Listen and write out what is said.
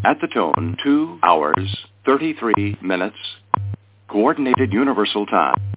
At the tone, 2 hours, 33 minutes. Coordinated Universal Time.